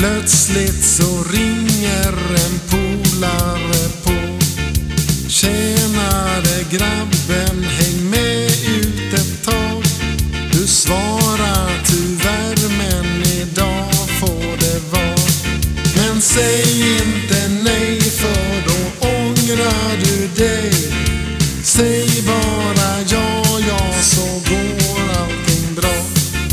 Plötsligt så ringer en polare på. Tjänare grabben, häng med ut ett tag. Du svarar tyvärr, men idag får det vara. Men säg inte nej, för då ångrar du dig. Säg bara ja, så går allting bra.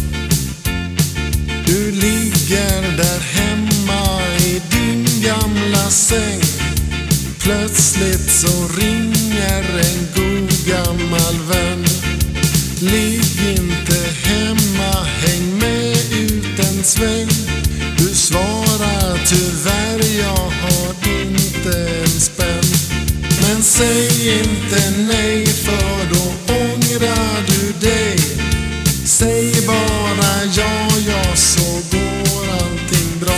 Du ligger där hemma i din gamla säng. Plötsligt så ringer en god gammal vän. Ligg inte hemma, häng med ut en sväng. Du svarar tyvärr, jag har inte en spänn. Men säg inte nej, för då ångrar du dig. Säg bara ja, så går allting bra.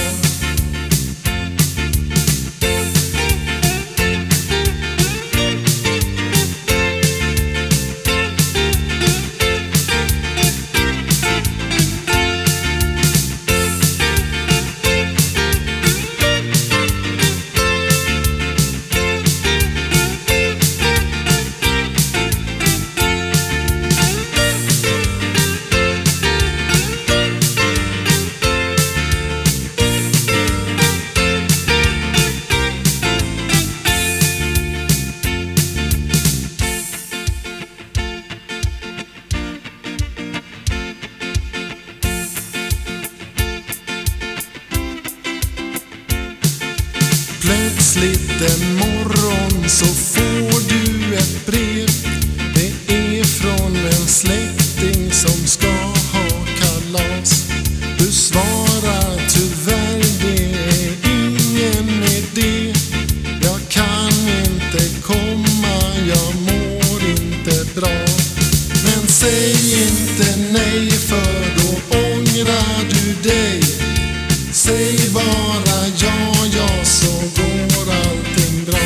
Plötsligt en morgon så får du ett brev. Det är från en släkting som ska ha kalas. Du svarar tyvärr, det är ingen idé. Jag kan inte komma, jag mår inte bra. Men säg inte nej, för då ångrar du dig. Säg bara ja, så går allting bra.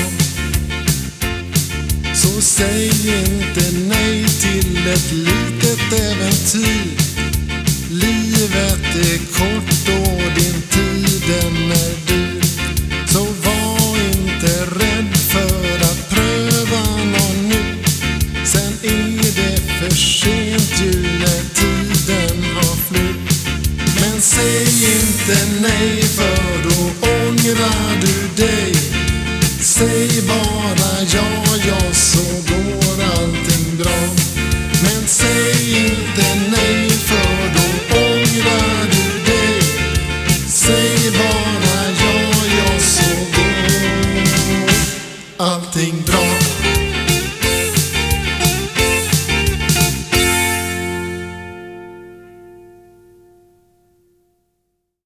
Så säg inte nej till ett litet äventyr. Livet är kort och din tid den är dyr. Så var inte rädd för att pröva någon ny. Sen är det för sent ju när tiden har flytt. Men säg inte nej, för då ångrar du dig. Säg bara ja,